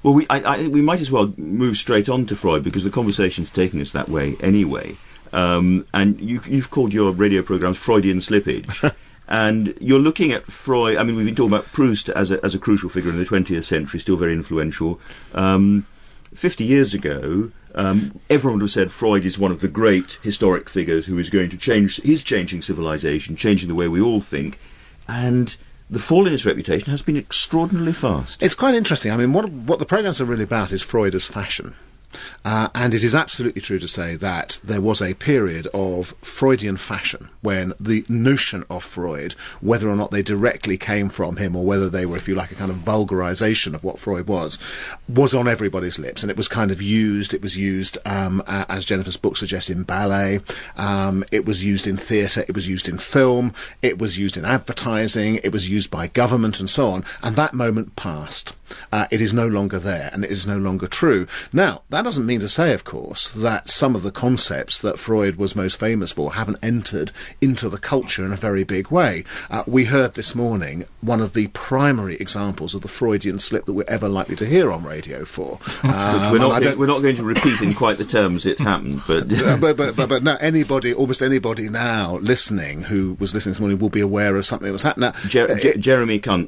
Well, we might as well move straight on to Freud, because the conversation's taking us that way anyway. And you've called your radio programmes Freudian Slippage. And you're looking at Freud. I mean, we've been talking about Proust as a crucial figure in the 20th century, still very influential. 50 years ago, everyone would have said Freud is one of the great historic figures who is going to change. He's changing civilization, changing the way we all think. And the fall in his reputation has been extraordinarily fast. It's quite interesting. I mean, what the programmes are really about is Freud as fashion. And it is absolutely true to say that there was a period of Freudian fashion when the notion of Freud, whether or not they directly came from him or whether they were, if you like, a kind of vulgarisation of what Freud was on everybody's lips. And it was kind of used, as Jennifer's book suggests, in ballet, it was used in theatre, it was used in film, it was used in advertising, it was used by government and so on. And that moment passed. It is no longer there, and it is no longer true. Now, that doesn't mean to say, of course, that some of the concepts that Freud was most famous for haven't entered into the culture in a very big way. We heard this morning one of the primary examples of the Freudian slip that we're ever likely to hear on Radio 4. Which we're not going to repeat in quite the terms it happened, but... but now almost anybody now listening who was listening this morning will be aware of something that's happened. Now, Jeremy Hunt,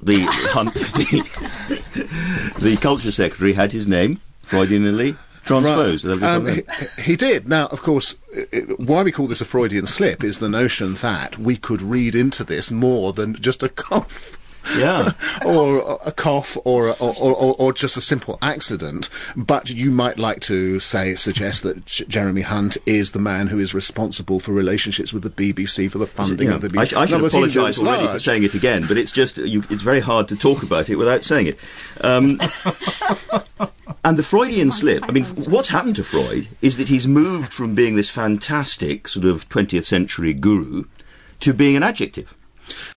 the culture secretary, had his name Freudianly transposed. Right. He did. Now, of course, why we call this a Freudian slip is the notion that we could read into this more than just a cough. Yeah, or a cough, or just a simple accident. But you might like to suggest that Jeremy Hunt is the man who is responsible for relationships with the BBC, for the funding of the BBC. I should apologise already for saying it again, but it's just it's very hard to talk about it without saying it. And the Freudian slip, I mean, what's happened to Freud is that he's moved from being this fantastic sort of 20th century guru to being an adjective.